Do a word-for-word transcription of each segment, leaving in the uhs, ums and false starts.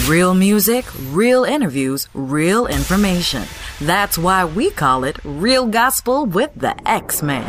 Real music, real interviews, real information. That's why we call it Real Gospel with the X-Man.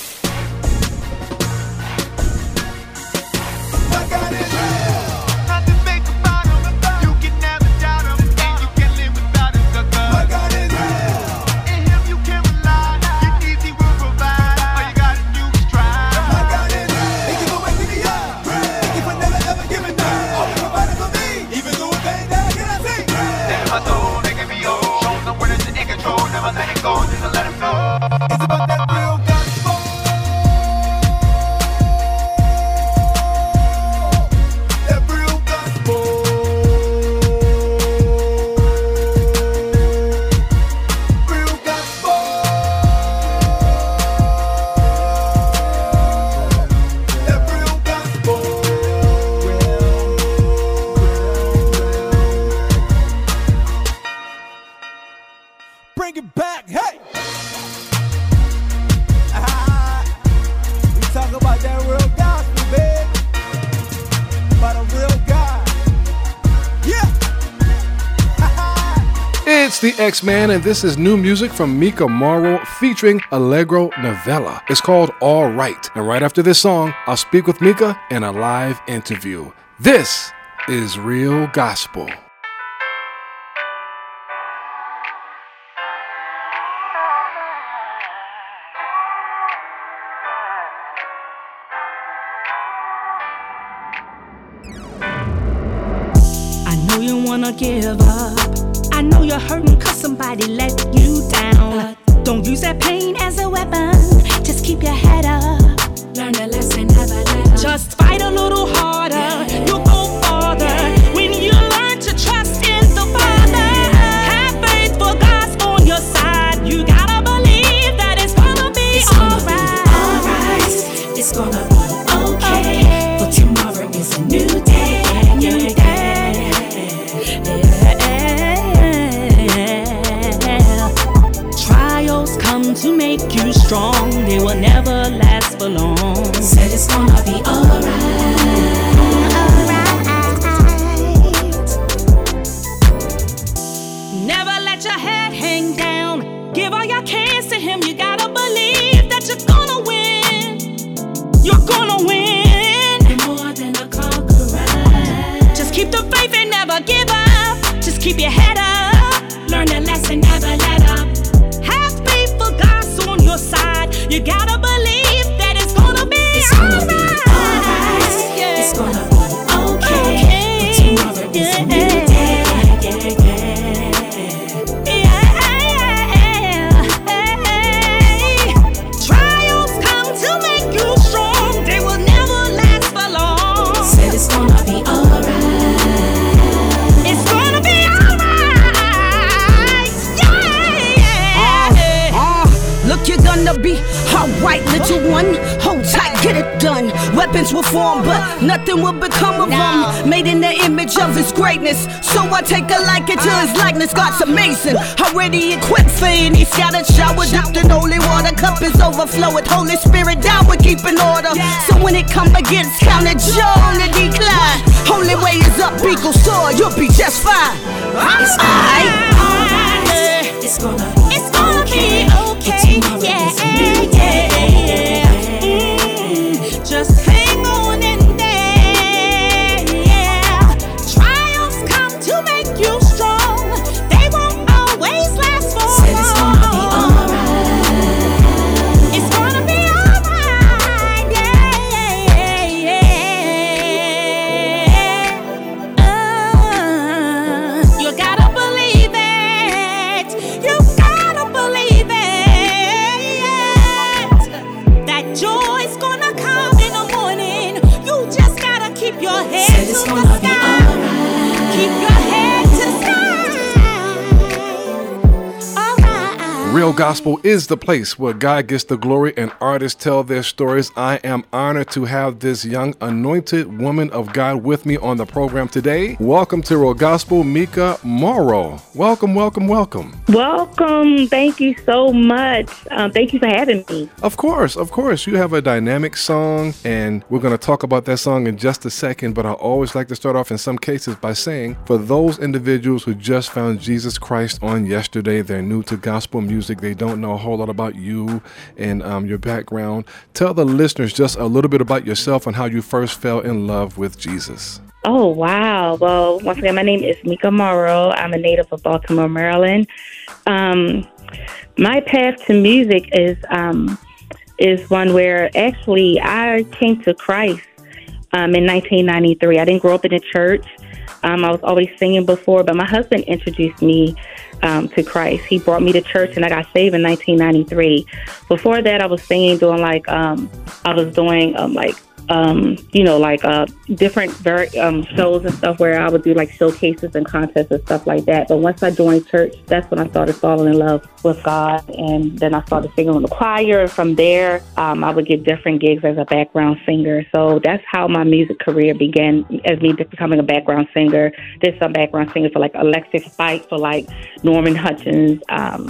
Bring it back, hey! Ah, we talk about that real gospel, baby. About a real God. Yeah! It's the X-Man, and this is new music from Mika Morrow featuring Allegro Novella. It's called All Right. And right after this song, I'll speak with Mika in a live interview. This is Real Gospel. Wanna give up. I know you're hurting cause somebody let you down. Don't use that pain as a weapon. Just keep your head up. Learn a lesson, never let up. Just fight a little harder. Yeah. You'll go farther yeah. when you learn to trust in the Father. Yeah. Have faith for God's on your side. You gotta believe that it's gonna be it's alright. Gonna be alright. It's gonna be okay. okay. For tomorrow is a new day. A new day. To make you strong, they will never last for long. Said it's gonna be alright, alright. Never let your head hang down. Give all your cares to Him. You gotta believe that you're gonna win. You're gonna win. You're more than a conqueror. Just keep the faith and never give up. Just keep your head up. Learn the lesson, never let up. Side. You gotta believe that it's gonna be it's alright. Gonna be alright. Yeah. It's gonna be okay. okay. But tomorrow is yeah. a new day. Yeah, yeah, yeah. Trials come to make you strong. They will never last for long. Said it's gonna be alright. It's gonna be alright. Yeah. Uh, uh, look, you're gonna be alright, little one. Hold tight, get it done. Weapons will form, but nothing will become of them. Made in the image of His greatness, so I take a liking to His likeness. God's amazing, already equipped for any scattered shower. Dipped in holy water, cup is overflowing. Holy Spirit down, we keep in order. So when it come against counted, you're on the decline. Only way is up, equal soar, you'll be just fine. It's alright. It's gonna be It's gonna okay. be okay. Yeah. Just hang on in there, yeah. Trials come to make you strong. They won't always last for long. Said it's gonna be alright. It's gonna be alright, yeah, yeah, yeah. Uh, you gotta believe it. You gotta believe it. Real Gospel is the place where God gets the glory and artists tell their stories. I am honored to have this young anointed woman of God with me on the program today. Welcome to Real Gospel, Mika Morrow. Welcome, welcome, welcome. Welcome. Thank you so much. Um, thank you for having me. Of course, of course. You have a dynamic song, and we're going to talk about that song in just a second, but I always like to start off in some cases by saying, for those individuals who just found Jesus Christ on yesterday, they're new to gospel music, they don't know a whole lot about you and um, your background. Tell the listeners just a little bit about yourself and how you first fell in love with Jesus. Oh, wow. Well, once again, my name is Mika Morrow. I'm a native of Baltimore, Maryland. Um, my path to music is um, is one where actually I came to Christ um, in nineteen ninety-three. I didn't grow up in a church. Um, I was always singing before, but my husband introduced me um, to Christ. He brought me to church, and I got saved in nineteen ninety-three. Before that, I was singing, doing like um, I was doing um, like. Um, you know, like uh, different very, um, shows and stuff where I would do like showcases and contests and stuff like that. But once I joined church, that's when I started falling in love with God. And then I started singing in the choir. And from there, um, I would get different gigs as a background singer. So that's how my music career began, as me becoming a background singer. Did some background singing for like Alexis Spike, for like Norman Hutchins, um,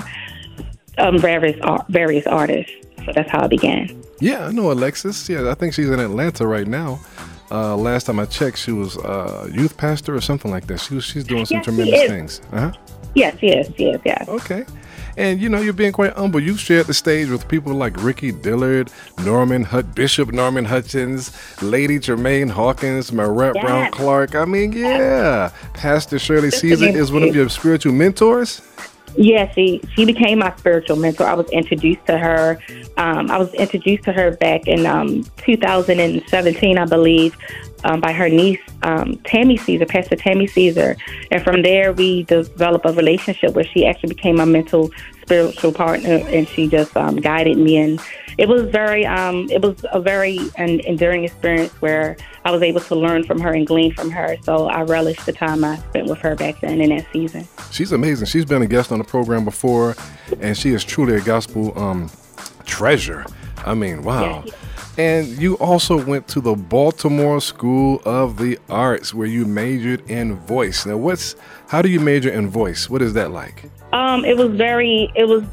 um, various, various artists. So that's how I began. Yeah, I know Alexis. Yeah, I think she's in Atlanta right now. Uh, last time I checked, she was uh, youth pastor or something like that. She was, she's doing some yes, tremendous things. Uh-huh. Yes, yes, yes, yes. Okay. And, you know, you're being quite humble. You've shared the stage with people like Ricky Dillard, Norman Hut, Bishop Norman Hutchins, Lady Jermaine Hawkins, Marette yes. Brown Clark. I mean, yeah. Yes. Pastor Shirley Caesar is one of your spiritual mentors. Yeah, she, she became my spiritual mentor. I was introduced to her. Um, I was introduced to her back in um, two thousand seventeen, I believe, um, by her niece, um, Tammy Caesar, Pastor Tammy Caesar. And from there, we developed a relationship where she actually became my mental spiritual partner, and she just um, guided me. And it was very, um, it was a very an enduring experience where I was able to learn from her and glean from her. So I relished the time I spent with her back then in that season. She's amazing. She's been a guest on the program before, and she is truly a gospel um, treasure. I mean, wow. Yeah. And you also went to the Baltimore School of the Arts, where you majored in voice. Now, what's how do you major in voice? What is that like? Um, it was very, it was,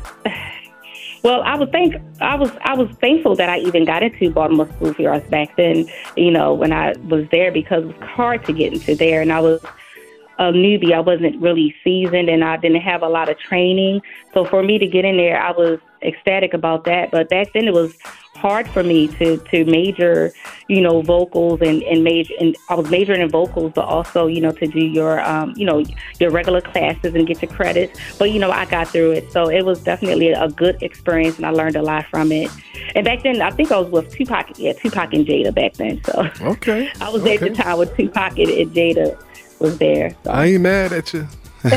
well, I would think, I was I was thankful that I even got into Baltimore School of the Arts back then, you know, when I was there, because it was hard to get into there. And I was a newbie. I wasn't really seasoned, and I didn't have a lot of training. So for me to get in there, I was ecstatic about that. But back then it was hard for me to, to major, you know, vocals and, and major, and I was majoring in vocals, but also, you know, to do your, um, you know, your regular classes and get your credits. But, you know, I got through it. So it was definitely a good experience, and I learned a lot from it. And back then, I think I was with Tupac, yeah, Tupac and Jada back then. So okay, I was okay. at the time with Tupac and, and Jada was there. So. I ain't mad at you.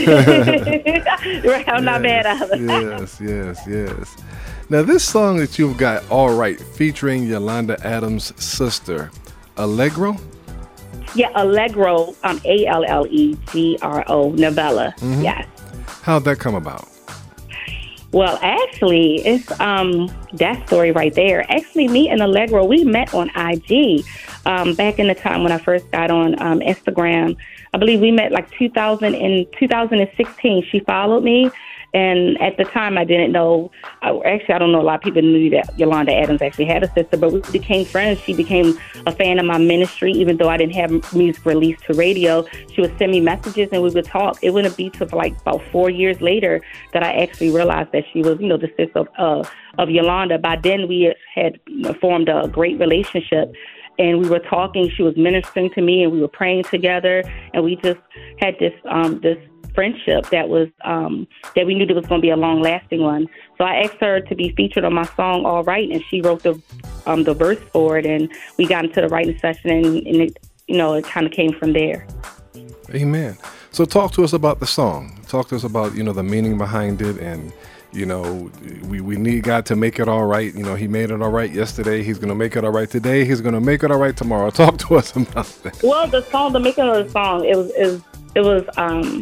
Right, I'm not mad at it. Yes, yes, yes. Now, this song that you've got, All Right, featuring Yolanda Adams' sister, Allegro? Yeah, Allegro, um, A L L E G R O, novella, mm-hmm. Yes. How'd that come about? Well, actually, it's um that story right there. Actually, me and Allegro, we met on I G um, back in the time when I first got on um, Instagram. I believe we met like two thousand in two thousand sixteen. She followed me, and at the time I didn't know. I, actually, I don't know. A lot of people knew that Yolanda Adams actually had a sister, but we became friends. She became a fan of my ministry, even though I didn't have music released to radio. She would send me messages, and we would talk. It wouldn't be till like about four years later that I actually realized that she was, you know, the sister of uh, of Yolanda. By then, we had you know, formed a great relationship. And we were talking, she was ministering to me, and we were praying together, and we just had this um, this friendship that was um, that we knew that was going to be a long lasting one. So I asked her to be featured on my song All Right, and she wrote the um, the verse for it, and we got into the writing session, and, and it, you know, it kind of came from there. Amen. So talk to us about the song. Talk to us about, you know, the meaning behind it, and you know, we, we need God to make it all right. You know, he made it all right yesterday. He's going to make it all right today. He's going to make it all right tomorrow. Talk to us about that. Well, the song, the making of the song, it was, it was, it was um,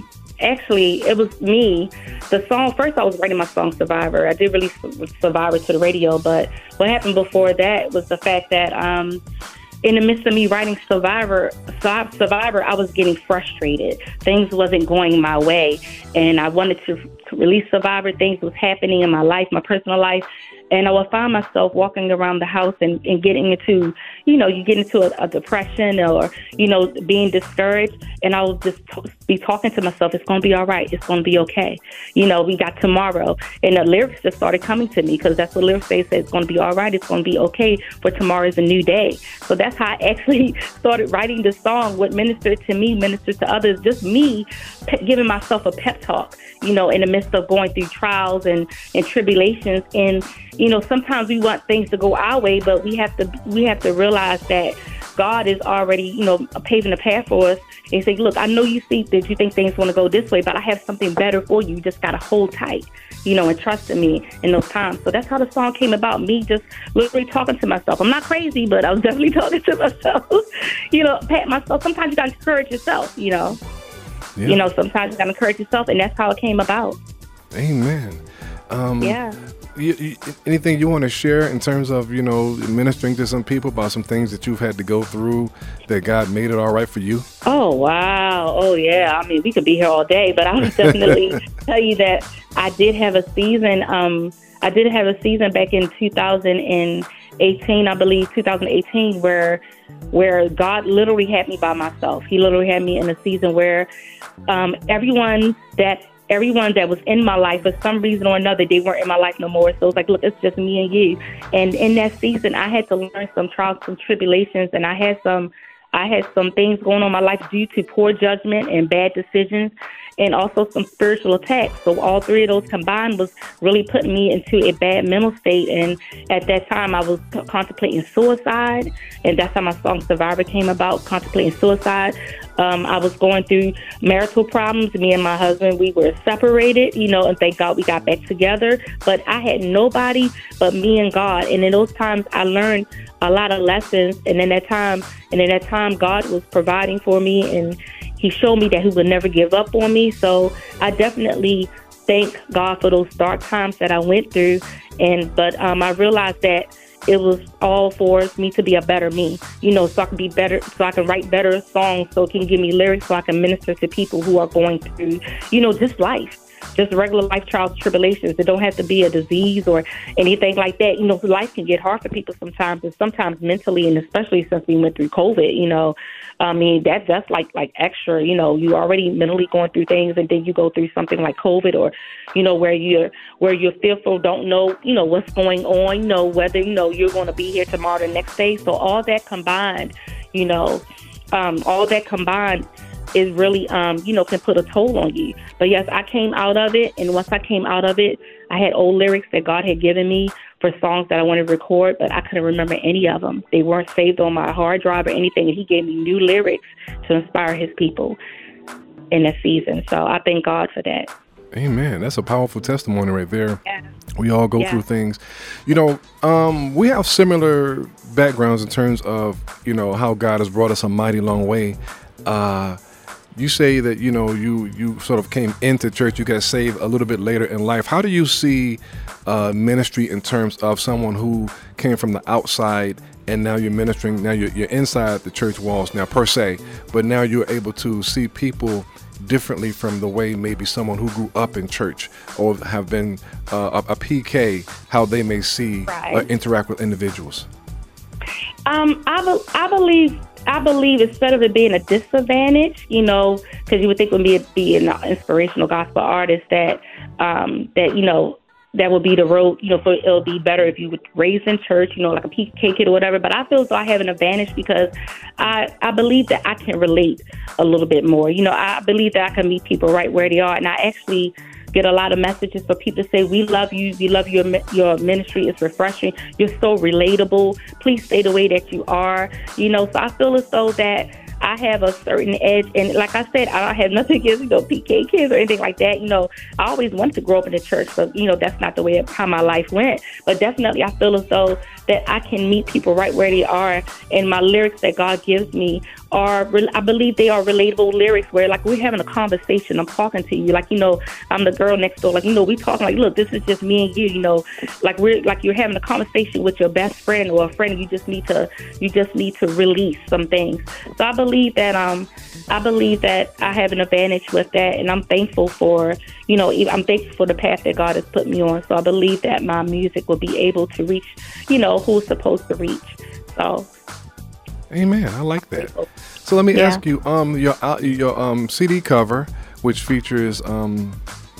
actually, it was me. The song, first I was writing my song Survivor. I did release Survivor to the radio, but what happened before that was the fact that um, in the midst of me writing Survivor, Survivor, I was getting frustrated. Things wasn't going my way, and I wanted to, to release Survivor. Things was happening in my life, my personal life, and I would find myself walking around the house and, and getting into, you know, you get into a, a depression or, you know, being discouraged. And I would just t- be talking to myself, it's going to be all right. It's going to be okay. You know, we got tomorrow. And the lyrics just started coming to me because that's what lyrics say. It's going to be all right. It's going to be okay, for tomorrow is a new day. So that's how I actually started writing the song. What ministered to me, ministered to others, just me pe- giving myself a pep talk, you know, in the midst of going through trials and, and tribulations. And, you know, sometimes we want things to go our way, but we have to we have to realize that God is already, you know, paving the path for us. And say, look, I know you see that you think things want to go this way, but I have something better for you. You just got to hold tight, you know, and trust in me in those times. So that's how the song came about, me just literally talking to myself. I'm not crazy, but I was definitely talking to myself, you know, pat myself. Sometimes you got to encourage yourself, you know. Yeah. You know, sometimes you got to encourage yourself, and that's how it came about. Amen. Um, yeah. You, you, anything you want to share in terms of, you know, ministering to some people about some things that you've had to go through that God made it all right for you? Oh, wow. Oh, yeah. I mean, we could be here all day, but I would definitely tell you that I did have a season. Um, I did have a season back in two thousand eighteen, I believe, two thousand eighteen, where where God literally had me by myself. He literally had me in a season where um, everyone that Everyone that was in my life, for some reason or another, they weren't in my life no more. So it's like, look, it's just me and you. And in that season, I had to learn some trials, some tribulations, and I had some, I had some things going on in my life due to poor judgment and bad decisions, and also some spiritual attacks. So all three of those combined was really putting me into a bad mental state. And at that time, I was contemplating suicide, and that's how my song Survivor came about, contemplating suicide. Um, I was going through marital problems. Me and my husband, we were separated, you know, and thank God we got back together. But I had nobody but me and God. And in those times, I learned a lot of lessons. And in that time, and in that time, God was providing for me, and He showed me that He would never give up on me. So I definitely thank God for those dark times that I went through. And but um, I realized that it was all for me to be a better me, you know, so I can be better, so I can write better songs, so it can give me lyrics, so I can minister to people who are going through, you know, just life. Just regular life trials, tribulations. It don't have to be a disease or anything like that. You know, life can get hard for people sometimes, and sometimes mentally, and especially since we went through COVID, you know, I mean, that that's like like extra, you know, you already mentally going through things, and then you go through something like COVID, or, you know, where you're where you're fearful, don't know, you know, what's going on, you know, whether, you know, you're going to be here tomorrow, the next day. So all that combined, you know, um, all that combined is really, um, you know, can put a toll on you. But yes, I came out of it. And once I came out of it, I had old lyrics that God had given me for songs that I wanted to record, but I couldn't remember any of them. They weren't saved on my hard drive or anything. And He gave me new lyrics to inspire His people in that season. So I thank God for that. Amen. That's a powerful testimony right there. Yeah. We all go yeah. through things. You know, um, we have similar backgrounds in terms of, you know, how God has brought us a mighty long way. Uh, You say that, you know, you, you sort of came into church, you got saved a little bit later in life. How do you see uh, ministry in terms of someone who came from the outside and now you're ministering, now you're, you're inside the church walls now per se, but now you're able to see people differently from the way maybe someone who grew up in church or have been uh, a, a P K, how they may see right. or interact with individuals? Um, I, be- I believe I believe instead of it being a disadvantage, you know, because you would think would be, be an inspirational gospel artist that, um, that, you know, that would be the road, you know, for it'll be better if you would raise in church, you know, like a P K kid or whatever. But I feel as though I have an advantage because I, I believe that I can relate a little bit more. You know, I believe that I can meet people right where they are. And I actually get a lot of messages for people to say, we love you. We love your your ministry. It's refreshing. You're so relatable. Please stay the way that you are. You know, so I feel as though that I have a certain edge. And like I said, I don't have nothing against, you know, P K kids or anything like that. You know, I always wanted to grow up in the church, but, you know, that's not the way how my life went. But definitely I feel as though that I can meet people right where they are. And my lyrics that God gives me are, I believe they are relatable lyrics where, like, we're having a conversation. I'm talking to you. Like, you know, I'm the girl next door. Like, you know, we talking like, look, this is just me and you, you know, like we're like you're having a conversation with your best friend or a friend. You just need to, you just need to release some things. So I believe that, um, I believe that I have an advantage with that. And I'm thankful for, you know, I'm thankful for the path that God has put me on. So I believe that my music will be able to reach, you know, who's supposed to reach. So. Amen. I like that. So let me yeah. ask you, um, your your um C D cover, which features um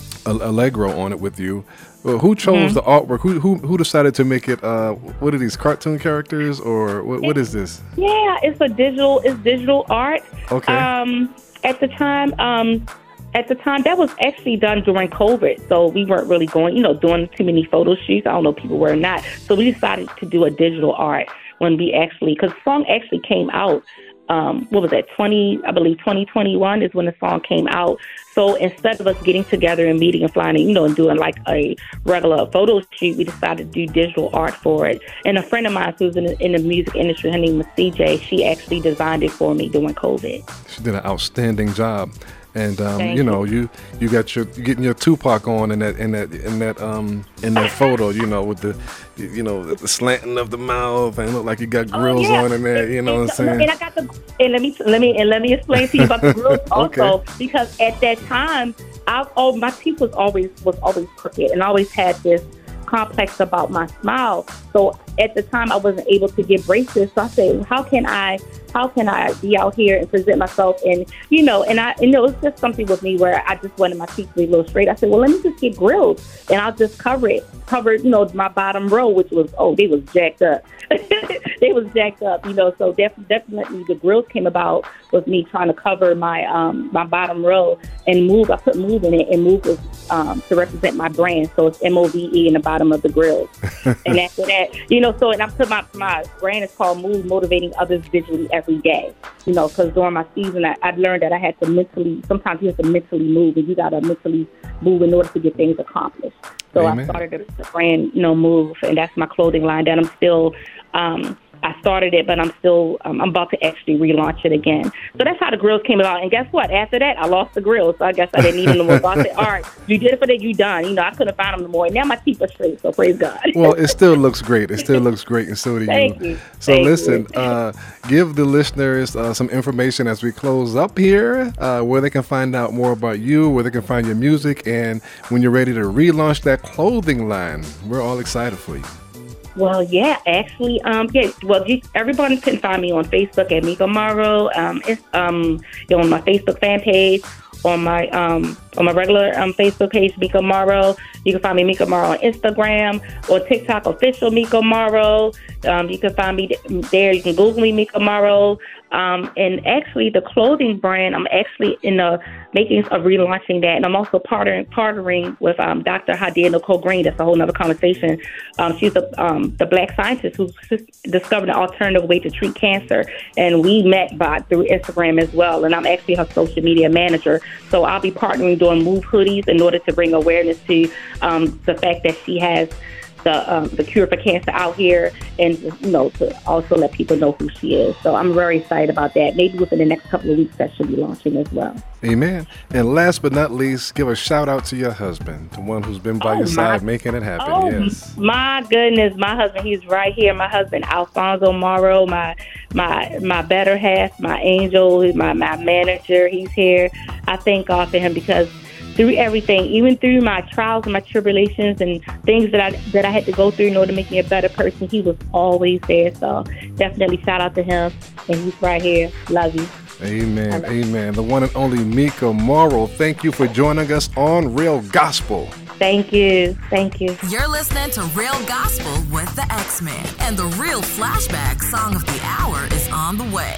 Allegro on it with you. Well, who chose mm-hmm. the artwork? Who who who decided to make it? Uh, what are these cartoon characters or what? What is this? Yeah, it's a digital. It's digital art. Okay. Um, at the time, um, at the time that was actually done during COVID, so we weren't really going, you know, doing too many photo shoots. I don't know if people were or not. So we decided to do a digital art when we actually, because the song actually came out. Um, what was that? Twenty, I believe, twenty twenty-one is when the song came out. So instead of us getting together and meeting and flying, and, you know, and doing like a regular photo shoot, we decided to do digital art for it. And a friend of mine who's in the, in the music industry, her name was C J. She actually designed it for me during COVID. She did an outstanding job. And um, you know, you you got your you getting your Tupac on in that in that in that um in that photo, you know, with the you know the slanting of the mouth and look like you got grills oh, yeah. on in there, you know and, what I'm saying? And I got the and let me let me and let me explain to you about the grills also okay. because at that time, I oh my teeth was always was always crooked and I always had this complex about my smile. So at the time, I wasn't able to get braces. So I said, how can I, how can I be out here and present myself? And, you know, and I, and it was just something with me where I just wanted my teeth to be a little straight. I said, well, let me just get grills and I'll just cover it, cover, you know, my bottom row, which was, oh, they was jacked up. They was jacked up, you know, so def- definitely the grills came about with me trying to cover my, um, my bottom row and move. I put move in it and move was, um, to represent my brand. So it's M O V E in the bottom of the grills. And after that, you know, so, and I put my, my brand is called Move, motivating others visually every day, you know, because during my season, I, I've learned that I had to mentally, sometimes you have to mentally move and you got to mentally move in order to get things accomplished. So Amen. I started the brand, you know, Move, and that's my clothing line that I'm still, um, I started it, but I'm still, um, I'm about to actually relaunch it again. So that's how the grills came about. And guess what? After that, I lost the grills. So I guess I didn't need them no more. So I said, all right, you did it for that, you done. You know, I couldn't find them no more. And now my teeth are straight, so praise God. Well, it still looks great. It still looks great, and so do Thank you. you. So Thank listen, you. Uh, give the listeners uh, some information as we close up here, uh, where they can find out more about you, where they can find your music, and when you're ready to relaunch that clothing line. We're all excited for you. Well, yeah, actually, um, yeah. Well, you, everyone can find me on Facebook at Mika Morrow. Um, it's um, you know, on my Facebook fan page, on my um, on my regular um Facebook page, Mika Morrow. You can find me Mika Morrow on Instagram or TikTok, official Mika Morrow. Um, you can find me there. You can Google me, Mika Morrow. Um, and actually, the clothing brand, I'm actually in the makings of relaunching that. And I'm also partnering, partnering with um, Doctor Hadia Nicole Green. That's a whole nother conversation. Um, she's the, um, the black scientist who discovered an alternative way to treat cancer. And we met by through Instagram as well. And I'm actually her social media manager. So I'll be partnering doing Move hoodies in order to bring awareness to um, the fact that she has the um, the cure for cancer out here, and you know, to also let people know who she is. So I'm very excited about that. Maybe within the next couple of weeks that should be launching as well. Amen. And last but not least, give a shout out to your husband, the one who's been by oh, your my, side making it happen. Oh, yes. My goodness, my husband, he's right here. My husband, Alfonso Morrow, my my my better half, my angel, my, my manager, he's here. I thank God for him because through everything, even through my trials and my tribulations and things that I that I had to go through in order to make me a better person, he was always there. So definitely shout out to him, and he's right here. Love you. Amen. Amen. The one and only Mika Morrow. Thank you for joining us on Real Gospel. Thank you. Thank you. You're listening to Real Gospel with the X-Men, and the Real Flashback Song of the Hour is on the way.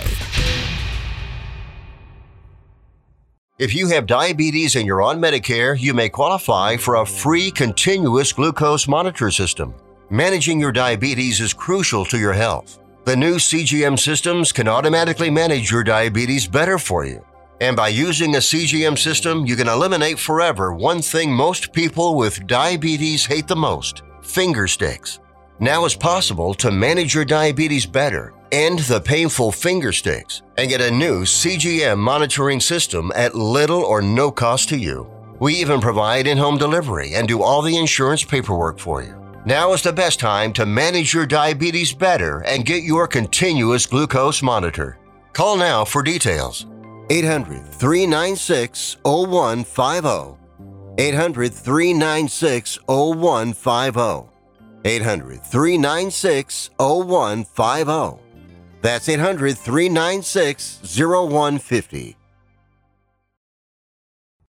If you have diabetes and you're on Medicare, you may qualify for a free continuous glucose monitor system. Managing your diabetes is crucial to your health. The new C G M systems can automatically manage your diabetes better for you. And by using a C G M system, you can eliminate forever one thing most people with diabetes hate the most: finger sticks. Now it's possible to manage your diabetes better End the painful finger sticks and get a new C G M monitoring system at little or no cost to you. We even provide in-home delivery and do all the insurance paperwork for you. Now is the best time to manage your diabetes better and get your continuous glucose monitor. Call now for details. eight hundred, three nine six, zero one five zero. eight hundred, three nine six, zero one five zero. eight hundred, three nine six, zero one five zero. That's eight hundred, three nine six, zero one five zero.